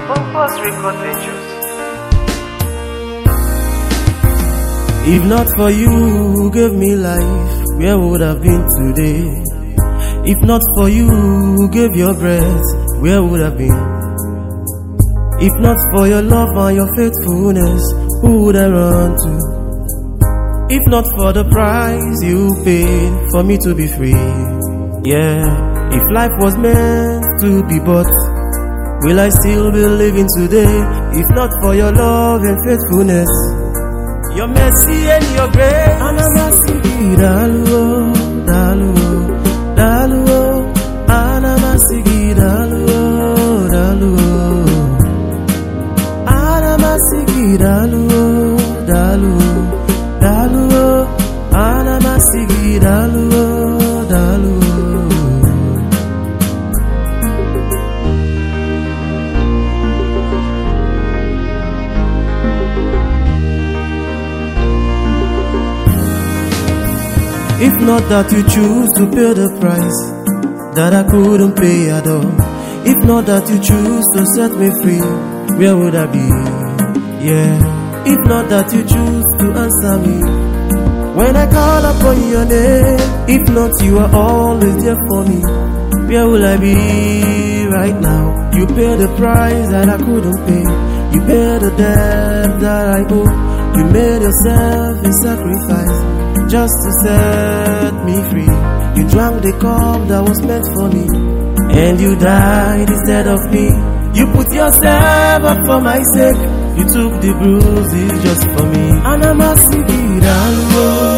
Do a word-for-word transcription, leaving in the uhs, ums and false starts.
Bumpers Record Ventures. If not for you who gave me life, where would I have been today? If not for you who gave your breath, where would I have been? If not for your love and your faithfulness, who would I run to? If not for the price you paid for me to be free. Yeah, if life was meant to be bought, will I still be living today? If not for your love and faithfulness, your mercy and your grace. Anamasi daluo, daluo, daluo. Anamasi daluo, daluo. Anamasi daluo, daluo, daluo. Anamasi daluo, daluo. If not that you choose to pay the price that I couldn't pay at all, if not that you choose to set me free, where would I be? Yeah. If not that you choose to answer me when I call upon your name, if not you are always there for me, where will I be right now? You pay the price that I couldn't pay, you pay the debt that I owe, you made yourself a sacrifice just to set me free. You drank the cup that was meant for me, and you died instead of me. You put yourself up for my sake, you took the bruises just for me. Anamasi daluo,